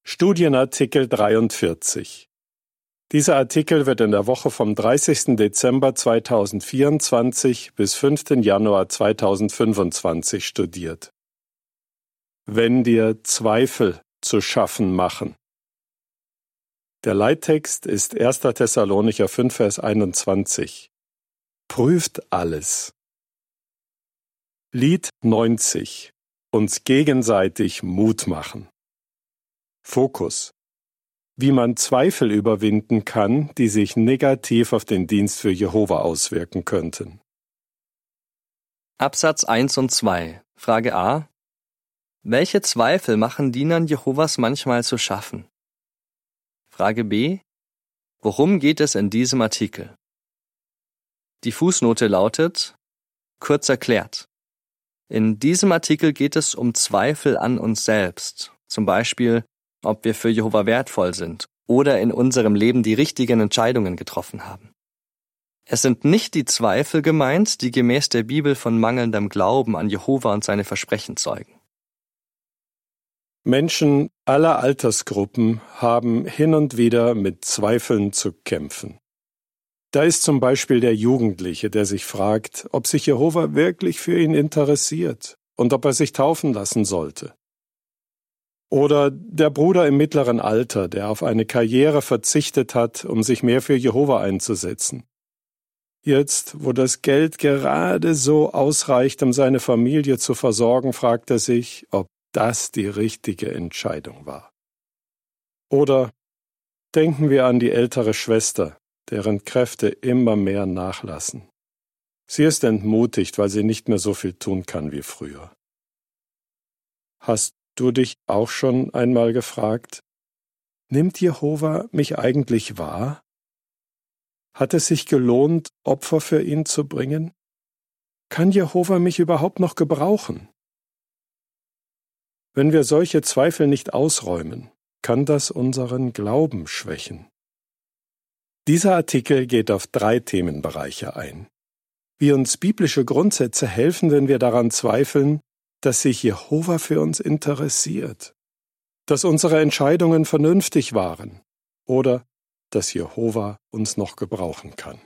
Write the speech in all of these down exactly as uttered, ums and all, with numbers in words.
Studienartikel dreiundvierzig. Dieser Artikel wird in der Woche vom dreißigsten Dezember zweitausendvierundzwanzig bis fünften Januar zweitausendfünfundzwanzig studiert. Wenn dir Zweifel zu schaffen machen. Der Leittext ist erster Thessalonicher fünf, Vers einundzwanzig. Prüft alles. Lied neunzig. Uns gegenseitig Mut machen. Fokus. Wie man Zweifel überwinden kann, die sich negativ auf den Dienst für Jehova auswirken könnten. Absatz eins und zwei. Frage A. Welche Zweifel machen Dienern Jehovas manchmal zu schaffen? Frage B. Worum geht es in diesem Artikel? Die Fußnote lautet: Kurz erklärt. In diesem Artikel geht es um Zweifel an uns selbst, zum Beispiel, ob wir für Jehova wertvoll sind oder in unserem Leben die richtigen Entscheidungen getroffen haben. Es sind nicht die Zweifel gemeint, die gemäß der Bibel von mangelndem Glauben an Jehova und seine Versprechen zeugen. Menschen aller Altersgruppen haben hin und wieder mit Zweifeln zu kämpfen. Da ist zum Beispiel der Jugendliche, der sich fragt, ob sich Jehova wirklich für ihn interessiert und ob er sich taufen lassen sollte. Oder der Bruder im mittleren Alter, der auf eine Karriere verzichtet hat, um sich mehr für Jehova einzusetzen. Jetzt, wo das Geld gerade so ausreicht, um seine Familie zu versorgen, fragt er sich, ob das die richtige Entscheidung war. Oder denken wir an die ältere Schwester, deren Kräfte immer mehr nachlassen. Sie ist entmutigt, weil sie nicht mehr so viel tun kann wie früher. Hast du dich auch schon einmal gefragt, nimmt Jehova mich eigentlich wahr? Hat es sich gelohnt, Opfer für ihn zu bringen? Kann Jehova mich überhaupt noch gebrauchen? Wenn wir solche Zweifel nicht ausräumen, kann das unseren Glauben schwächen. Dieser Artikel geht auf drei Themenbereiche ein. Wie uns biblische Grundsätze helfen, wenn wir daran zweifeln, dass sich Jehova für uns interessiert, dass unsere Entscheidungen vernünftig waren oder dass Jehova uns noch gebrauchen kann.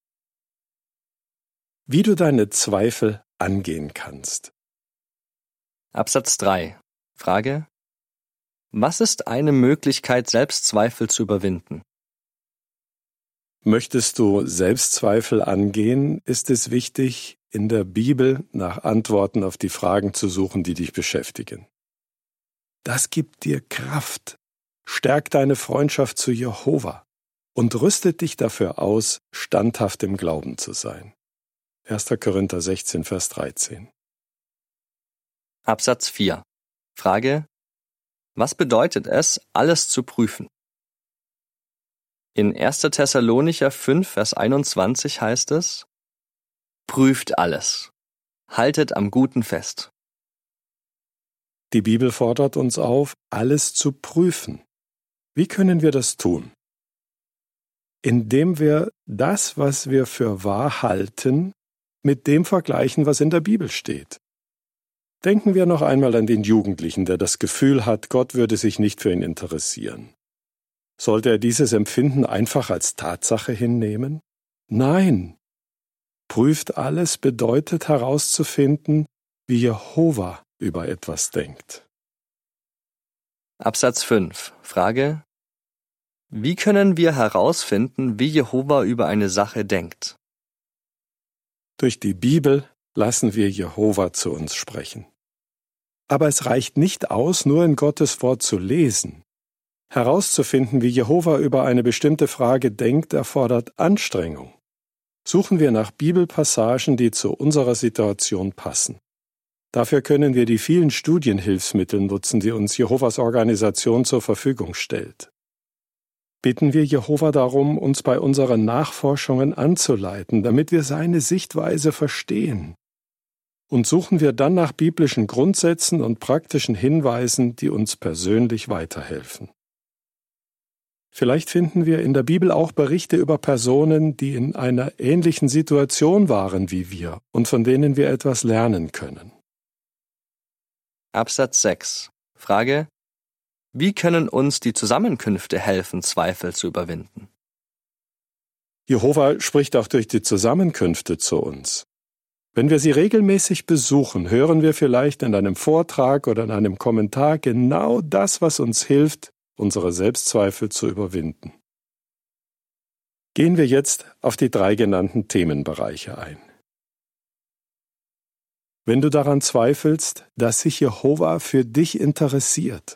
Wie du deine Zweifel angehen kannst. Absatz drei. Frage: Was ist eine Möglichkeit, Selbstzweifel zu überwinden? Möchtest du Selbstzweifel angehen, ist es wichtig, in der Bibel nach Antworten auf die Fragen zu suchen, die dich beschäftigen. Das gibt dir Kraft, stärkt deine Freundschaft zu Jehova und rüstet dich dafür aus, standhaft im Glauben zu sein. erster Korinther sechzehn, Vers dreizehn. Absatz vier. Frage: Was bedeutet es, alles zu prüfen? In erster Thessalonicher fünf, Vers einundzwanzig heißt es: Prüft alles, haltet am Guten fest. Die Bibel fordert uns auf, alles zu prüfen. Wie können wir das tun? Indem wir das, was wir für wahr halten, mit dem vergleichen, was in der Bibel steht. Denken wir noch einmal an den Jugendlichen, der das Gefühl hat, Gott würde sich nicht für ihn interessieren. Sollte er dieses Empfinden einfach als Tatsache hinnehmen? Nein. Prüft alles bedeutet herauszufinden, wie Jehova über etwas denkt. Absatz fünf. Frage: Wie können wir herausfinden, wie Jehova über eine Sache denkt? Durch die Bibel lassen wir Jehova zu uns sprechen. Aber es reicht nicht aus, nur in Gottes Wort zu lesen. Herauszufinden, wie Jehova über eine bestimmte Frage denkt, erfordert Anstrengung. Suchen wir nach Bibelpassagen, die zu unserer Situation passen. Dafür können wir die vielen Studienhilfsmittel nutzen, die uns Jehovas Organisation zur Verfügung stellt. Bitten wir Jehova darum, uns bei unseren Nachforschungen anzuleiten, damit wir seine Sichtweise verstehen. Und suchen wir dann nach biblischen Grundsätzen und praktischen Hinweisen, die uns persönlich weiterhelfen. Vielleicht finden wir in der Bibel auch Berichte über Personen, die in einer ähnlichen Situation waren wie wir und von denen wir etwas lernen können. Absatz sechs. Frage: Wie können uns die Zusammenkünfte helfen, Zweifel zu überwinden? Jehova spricht auch durch die Zusammenkünfte zu uns. Wenn wir sie regelmäßig besuchen, hören wir vielleicht in einem Vortrag oder in einem Kommentar genau das, was uns hilft, unsere Selbstzweifel zu überwinden. Gehen wir jetzt auf die drei genannten Themenbereiche ein. Wenn du daran zweifelst, dass sich Jehova für dich interessiert.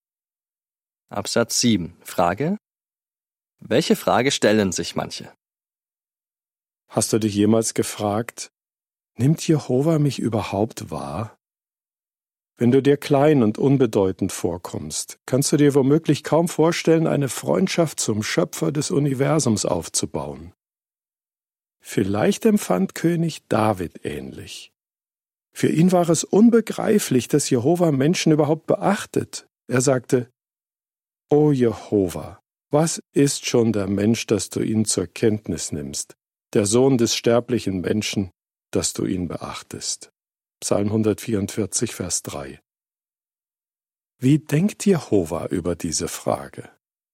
Absatz sieben. Frage: Welche Frage stellen sich manche? Hast du dich jemals gefragt, nimmt Jehova mich überhaupt wahr? Wenn du dir klein und unbedeutend vorkommst, kannst du dir womöglich kaum vorstellen, eine Freundschaft zum Schöpfer des Universums aufzubauen. Vielleicht empfand König David ähnlich. Für ihn war es unbegreiflich, dass Jehova Menschen überhaupt beachtet. Er sagte: O Jehova, was ist schon der Mensch, dass du ihn zur Kenntnis nimmst, der Sohn des sterblichen Menschen, dass du ihn beachtest. Psalm hundertvierundvierzig, Vers drei. Wie denkt Jehova über diese Frage?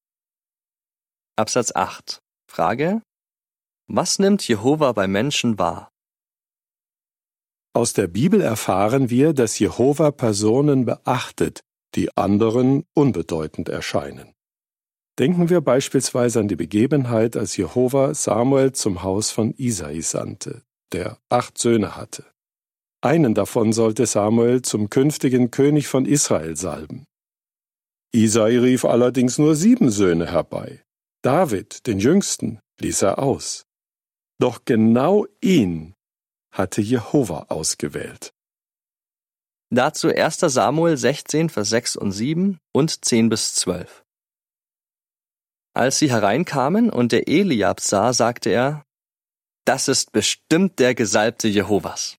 Absatz acht. Frage: Was nimmt Jehova bei Menschen wahr? Aus der Bibel erfahren wir, dass Jehova Personen beachtet, die anderen unbedeutend erscheinen. Denken wir beispielsweise an die Begebenheit, als Jehova Samuel zum Haus von Isai sandte, der acht Söhne hatte. Einen davon sollte Samuel zum künftigen König von Israel salben. Isai rief allerdings nur sieben Söhne herbei. David, den jüngsten, ließ er aus. Doch genau ihn hatte Jehova ausgewählt. Dazu erster Samuel sechzehn, Vers sechs und sieben und zehn bis zwölf. Als sie hereinkamen und der Eliab sah, sagte er: Das ist bestimmt der Gesalbte Jehovas.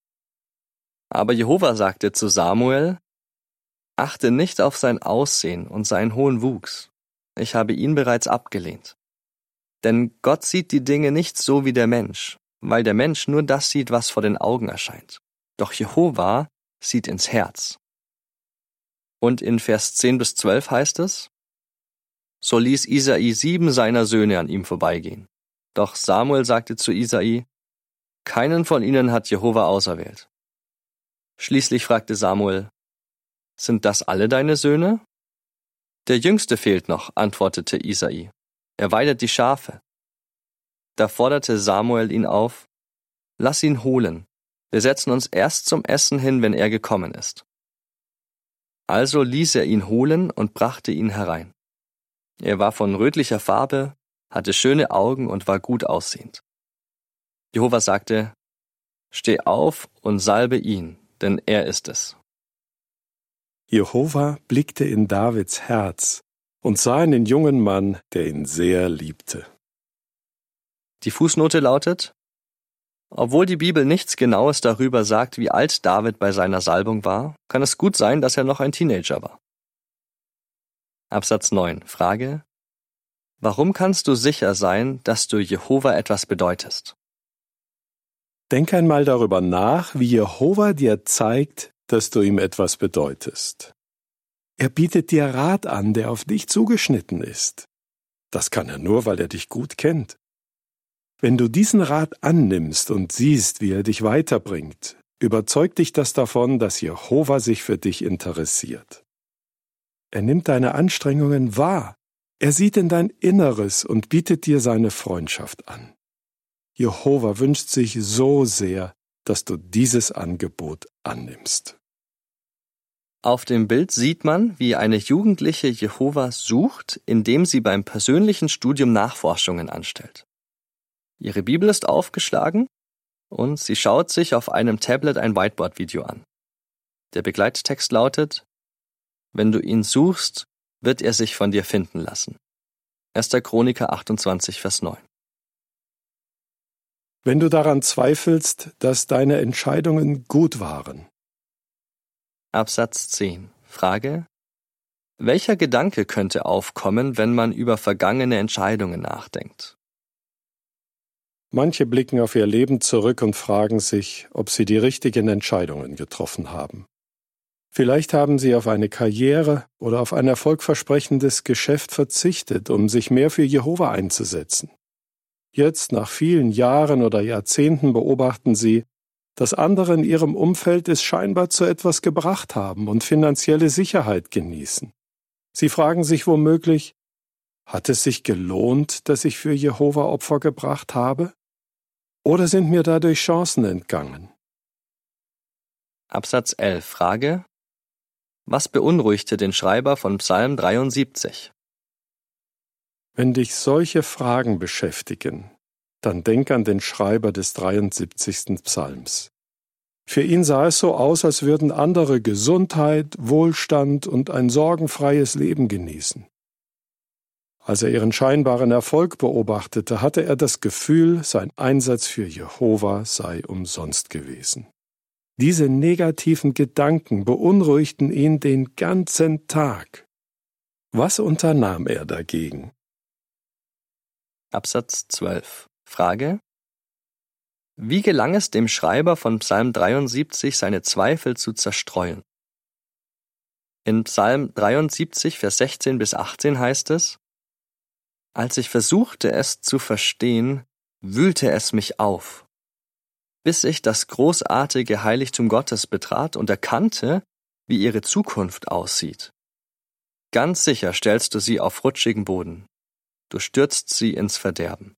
Aber Jehova sagte zu Samuel: Achte nicht auf sein Aussehen und seinen hohen Wuchs. Ich habe ihn bereits abgelehnt. Denn Gott sieht die Dinge nicht so wie der Mensch, weil der Mensch nur das sieht, was vor den Augen erscheint. Doch Jehova sieht ins Herz. Und in Vers zehn bis zwölf heißt es: So ließ Isai sieben seiner Söhne an ihm vorbeigehen. Doch Samuel sagte zu Isai: Keinen von ihnen hat Jehova auserwählt. Schließlich fragte Samuel: Sind das alle deine Söhne? Der Jüngste fehlt noch, antwortete Isai. Er weidet die Schafe. Da forderte Samuel ihn auf: Lass ihn holen. Wir setzen uns erst zum Essen hin, wenn er gekommen ist. Also ließ er ihn holen und brachte ihn herein. Er war von rötlicher Farbe, hatte schöne Augen und war gut aussehend. Jehova sagte: Steh auf und salbe ihn, denn er ist es. Jehova blickte in Davids Herz und sah einen jungen Mann, der ihn sehr liebte. Die Fußnote lautet: Obwohl die Bibel nichts Genaues darüber sagt, wie alt David bei seiner Salbung war, kann es gut sein, dass er noch ein Teenager war. Absatz neun. Frage: Warum kannst du sicher sein, dass du Jehova etwas bedeutest? Denk einmal darüber nach, wie Jehova dir zeigt, dass du ihm etwas bedeutest. Er bietet dir Rat an, der auf dich zugeschnitten ist. Das kann er nur, weil er dich gut kennt. Wenn du diesen Rat annimmst und siehst, wie er dich weiterbringt, überzeugt dich das davon, dass Jehova sich für dich interessiert. Er nimmt deine Anstrengungen wahr. Er sieht in dein Inneres und bietet dir seine Freundschaft an. Jehova wünscht sich so sehr, dass du dieses Angebot annimmst. Auf dem Bild sieht man, wie eine Jugendliche Jehova sucht, indem sie beim persönlichen Studium Nachforschungen anstellt. Ihre Bibel ist aufgeschlagen und sie schaut sich auf einem Tablet ein Whiteboard-Video an. Der Begleittext lautet: Wenn du ihn suchst, wird er sich von dir finden lassen. erster Chroniker achtundzwanzig, Vers neun. Wenn du daran zweifelst, dass deine Entscheidungen gut waren. Absatz zehn. Frage: Welcher Gedanke könnte aufkommen, wenn man über vergangene Entscheidungen nachdenkt? Manche blicken auf ihr Leben zurück und fragen sich, ob sie die richtigen Entscheidungen getroffen haben. Vielleicht haben Sie auf eine Karriere oder auf ein erfolgversprechendes Geschäft verzichtet, um sich mehr für Jehova einzusetzen. Jetzt, nach vielen Jahren oder Jahrzehnten, beobachten Sie, dass andere in Ihrem Umfeld es scheinbar zu etwas gebracht haben und finanzielle Sicherheit genießen. Sie fragen sich womöglich, hat es sich gelohnt, dass ich für Jehova Opfer gebracht habe? Oder sind mir dadurch Chancen entgangen? Absatz elf. Frage: Was beunruhigte den Schreiber von Psalm dreiundsiebzig? Wenn dich solche Fragen beschäftigen, dann denk an den Schreiber des dreiundsiebzigsten Psalms. Für ihn sah es so aus, als würden andere Gesundheit, Wohlstand und ein sorgenfreies Leben genießen. Als er ihren scheinbaren Erfolg beobachtete, hatte er das Gefühl, sein Einsatz für Jehova sei umsonst gewesen. Diese negativen Gedanken beunruhigten ihn den ganzen Tag. Was unternahm er dagegen? Absatz zwölf. Frage: Wie gelang es dem Schreiber von Psalm dreiundsiebzig, seine Zweifel zu zerstreuen? In Psalm dreiundsiebzig, Vers sechzehn bis achtzehn heißt es: Als ich versuchte, es zu verstehen, wühlte es mich auf, bis ich das großartige Heiligtum Gottes betrat und erkannte, wie ihre Zukunft aussieht. Ganz sicher stellst du sie auf rutschigen Boden. Du stürzt sie ins Verderben.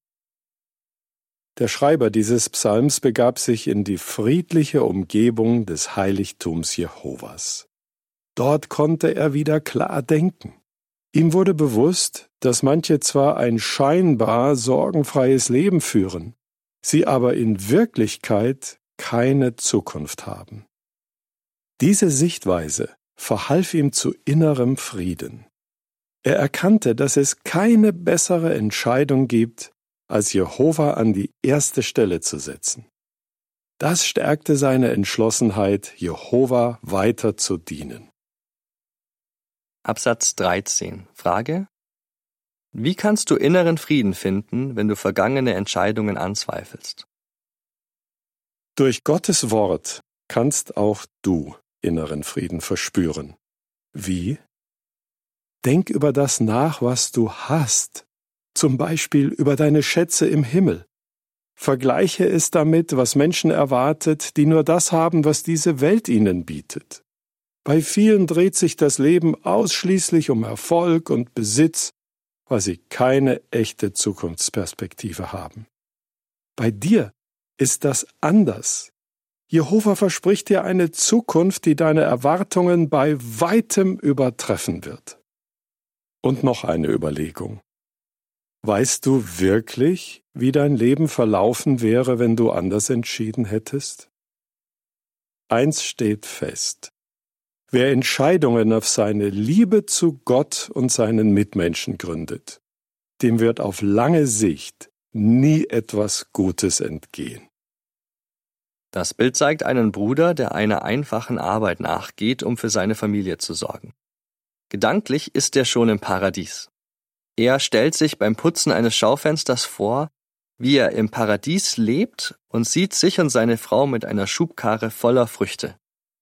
Der Schreiber dieses Psalms begab sich in die friedliche Umgebung des Heiligtums Jehovas. Dort konnte er wieder klar denken. Ihm wurde bewusst, dass manche zwar ein scheinbar sorgenfreies Leben führen, sie aber in Wirklichkeit keine Zukunft haben. Diese Sichtweise verhalf ihm zu innerem Frieden. Er erkannte, dass es keine bessere Entscheidung gibt, als Jehova an die erste Stelle zu setzen. Das stärkte seine Entschlossenheit, Jehova weiter zu dienen. Absatz dreizehn. Frage: Wie kannst du inneren Frieden finden, wenn du vergangene Entscheidungen anzweifelst? Durch Gottes Wort kannst auch du inneren Frieden verspüren. Wie? Denk über das nach, was du hast. Zum Beispiel über deine Schätze im Himmel. Vergleiche es damit, was Menschen erwartet, die nur das haben, was diese Welt ihnen bietet. Bei vielen dreht sich das Leben ausschließlich um Erfolg und Besitz, weil sie keine echte Zukunftsperspektive haben. Bei dir ist das anders. Jehova verspricht dir eine Zukunft, die deine Erwartungen bei weitem übertreffen wird. Und noch eine Überlegung. Weißt du wirklich, wie dein Leben verlaufen wäre, wenn du anders entschieden hättest? Eins steht fest. Wer Entscheidungen auf seine Liebe zu Gott und seinen Mitmenschen gründet, dem wird auf lange Sicht nie etwas Gutes entgehen. Das Bild zeigt einen Bruder, der einer einfachen Arbeit nachgeht, um für seine Familie zu sorgen. Gedanklich ist er schon im Paradies. Er stellt sich beim Putzen eines Schaufensters vor, wie er im Paradies lebt und sieht sich und seine Frau mit einer Schubkarre voller Früchte.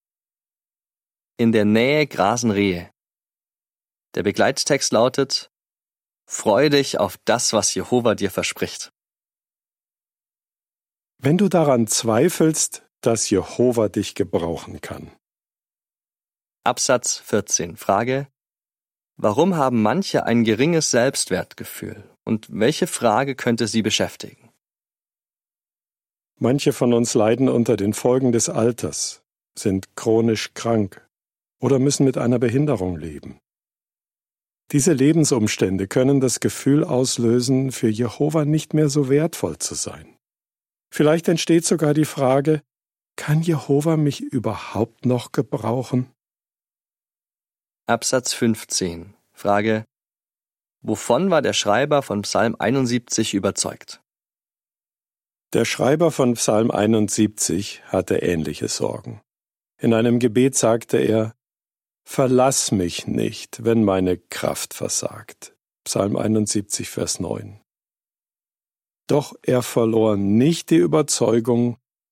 In der Nähe grasen Rehe. Der Begleittext lautet: Freu dich auf das, was Jehova dir verspricht. Wenn du daran zweifelst, dass Jehova dich gebrauchen kann. Absatz vierzehn. Frage: Warum haben manche ein geringes Selbstwertgefühl und welche Frage könnte sie beschäftigen? Manche von uns leiden unter den Folgen des Alters, sind chronisch krank oder müssen mit einer Behinderung leben. Diese Lebensumstände können das Gefühl auslösen, für Jehova nicht mehr so wertvoll zu sein. Vielleicht entsteht sogar die Frage, kann Jehova mich überhaupt noch gebrauchen? Absatz fünfzehn. Frage: Wovon war der Schreiber von Psalm einundsiebzig überzeugt? Der Schreiber von Psalm einundsiebzig hatte ähnliche Sorgen. In einem Gebet sagte er: Verlass mich nicht, wenn meine Kraft versagt. Psalm einundsiebzig, Vers neun. Doch er verlor nicht die Überzeugung,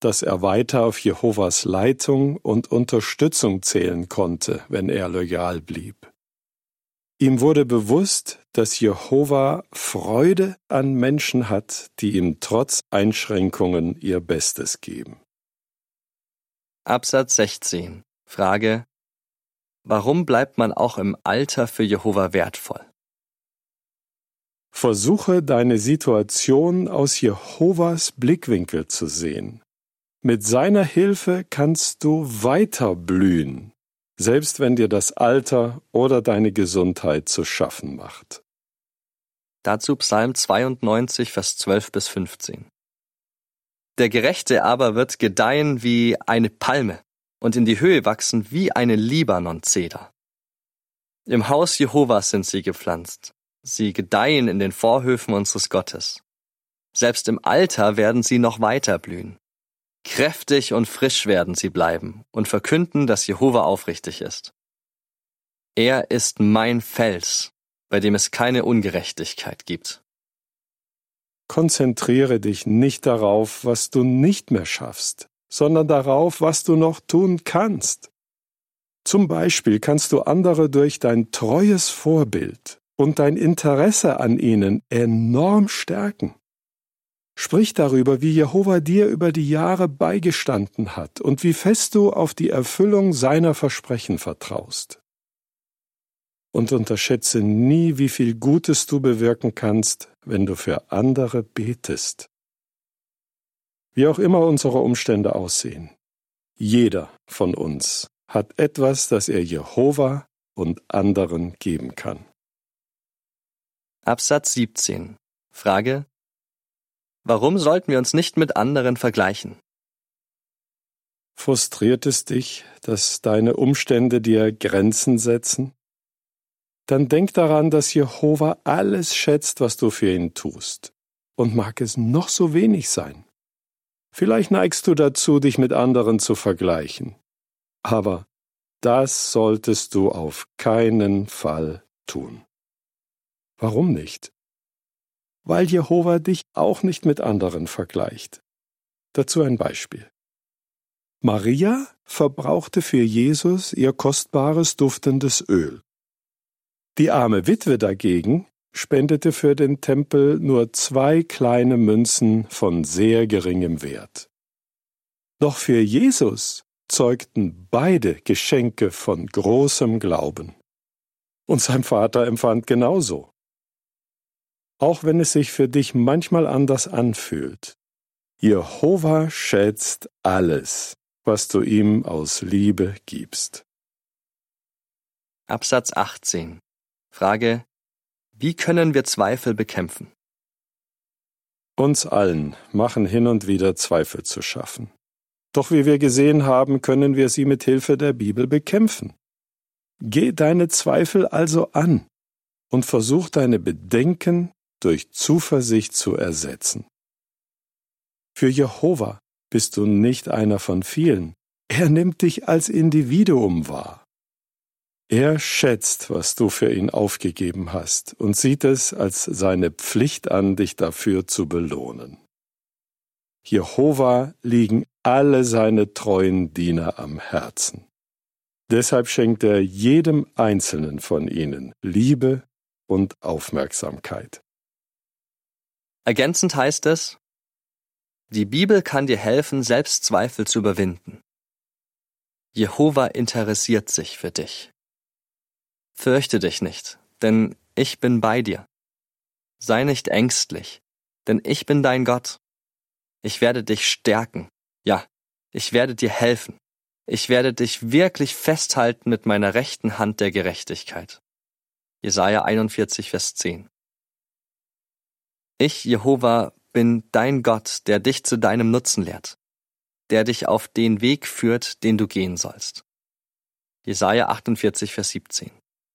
dass er weiter auf Jehovas Leitung und Unterstützung zählen konnte, wenn er loyal blieb. Ihm wurde bewusst, dass Jehova Freude an Menschen hat, die ihm trotz Einschränkungen ihr Bestes geben. Absatz sechzehn. Frage: Warum bleibt man auch im Alter für Jehova wertvoll? Versuche, deine Situation aus Jehovas Blickwinkel zu sehen. Mit seiner Hilfe kannst du weiter blühen, selbst wenn dir das Alter oder deine Gesundheit zu schaffen macht. Dazu Psalm zweiundneunzig, Vers zwölf bis fünfzehn. Der Gerechte aber wird gedeihen wie eine Palme und in die Höhe wachsen wie eine Libanon-Zeder. Im Haus Jehovas sind sie gepflanzt. Sie gedeihen in den Vorhöfen unseres Gottes. Selbst im Alter werden sie noch weiter blühen. Kräftig und frisch werden sie bleiben und verkünden, dass Jehova aufrichtig ist. Er ist mein Fels, bei dem es keine Ungerechtigkeit gibt. Konzentriere dich nicht darauf, was du nicht mehr schaffst, sondern darauf, was du noch tun kannst. Zum Beispiel kannst du andere durch dein treues Vorbild und dein Interesse an ihnen enorm stärken. Sprich darüber, wie Jehova dir über die Jahre beigestanden hat und wie fest du auf die Erfüllung seiner Versprechen vertraust. Und unterschätze nie, wie viel Gutes du bewirken kannst, wenn du für andere betest. Wie auch immer unsere Umstände aussehen, jeder von uns hat etwas, das er Jehova und anderen geben kann. Absatz siebzehn. Frage: Warum sollten wir uns nicht mit anderen vergleichen? Frustriert es dich, dass deine Umstände dir Grenzen setzen? Dann denk daran, dass Jehova alles schätzt, was du für ihn tust. Und mag es noch so wenig sein. Vielleicht neigst du dazu, dich mit anderen zu vergleichen. Aber das solltest du auf keinen Fall tun. Warum nicht? Weil Jehova dich auch nicht mit anderen vergleicht. Dazu ein Beispiel. Maria verbrauchte für Jesus ihr kostbares duftendes Öl. Die arme Witwe dagegen spendete für den Tempel nur zwei kleine Münzen von sehr geringem Wert. Doch für Jesus zeugten beide Geschenke von großem Glauben. Und sein Vater empfand genauso. Auch wenn es sich für dich manchmal anders anfühlt, Jehova schätzt alles, was du ihm aus Liebe gibst. Absatz achtzehn. Frage: Wie können wir Zweifel bekämpfen? Uns allen machen hin und wieder Zweifel zu schaffen. Doch wie wir gesehen haben, können wir sie mit Hilfe der Bibel bekämpfen. Geh deine Zweifel also an und versuch deine Bedenken durch Zuversicht zu ersetzen. Für Jehova bist du nicht einer von vielen. Er nimmt dich als Individuum wahr. Er schätzt, was du für ihn aufgegeben hast und sieht es als seine Pflicht an, dich dafür zu belohnen. Jehova liegen alle seine treuen Diener am Herzen. Deshalb schenkt er jedem einzelnen von ihnen Liebe und Aufmerksamkeit. Ergänzend heißt es: Die Bibel kann dir helfen, Selbstzweifel zu überwinden. Jehova interessiert sich für dich. Fürchte dich nicht, denn ich bin bei dir. Sei nicht ängstlich, denn ich bin dein Gott. Ich werde dich stärken. Ja, ich werde dir helfen. Ich werde dich wirklich festhalten mit meiner rechten Hand der Gerechtigkeit. Jesaja einundvierzig, Vers zehn. Ich, Jehova, bin dein Gott, der dich zu deinem Nutzen lehrt, der dich auf den Weg führt, den du gehen sollst. Jesaja achtundvierzig, Vers siebzehn.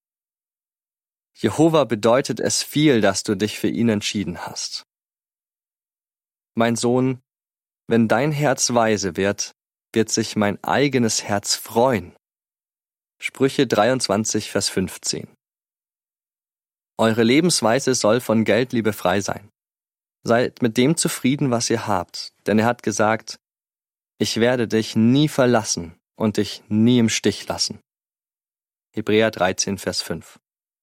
Jehova bedeutet es viel, dass du dich für ihn entschieden hast. Mein Sohn, wenn dein Herz weise wird, wird sich mein eigenes Herz freuen. Sprüche dreiundzwanzig, Vers fünfzehn. Eure Lebensweise soll von Geldliebe frei sein. Seid mit dem zufrieden, was ihr habt, denn er hat gesagt: Ich werde dich nie verlassen und dich nie im Stich lassen. Hebräer dreizehn, Vers fünf.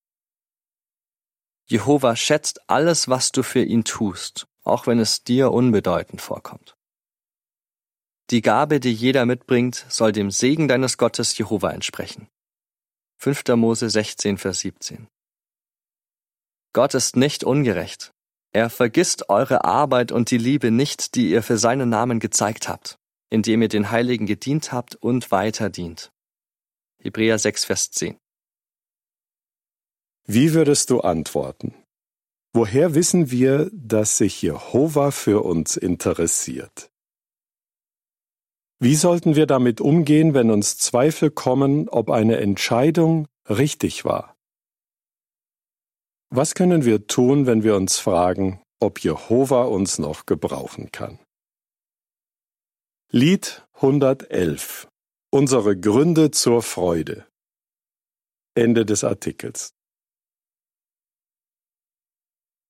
Jehova schätzt alles, was du für ihn tust, auch wenn es dir unbedeutend vorkommt. Die Gabe, die jeder mitbringt, soll dem Segen deines Gottes Jehova entsprechen. fünfter Mose sechzehn, Vers siebzehn. Gott ist nicht ungerecht. Er vergisst eure Arbeit und die Liebe nicht, die ihr für seinen Namen gezeigt habt, indem ihr den Heiligen gedient habt und weiter dient. Hebräer sechs, Vers zehn. Wie würdest du antworten? Woher wissen wir, dass sich Jehova für uns interessiert? Wie sollten wir damit umgehen, wenn uns Zweifel kommen, ob eine Entscheidung richtig war? Was können wir tun, wenn wir uns fragen, ob Jehova uns noch gebrauchen kann? Lied hundertelf. Unsere Gründe zur Freude. Ende des Artikels.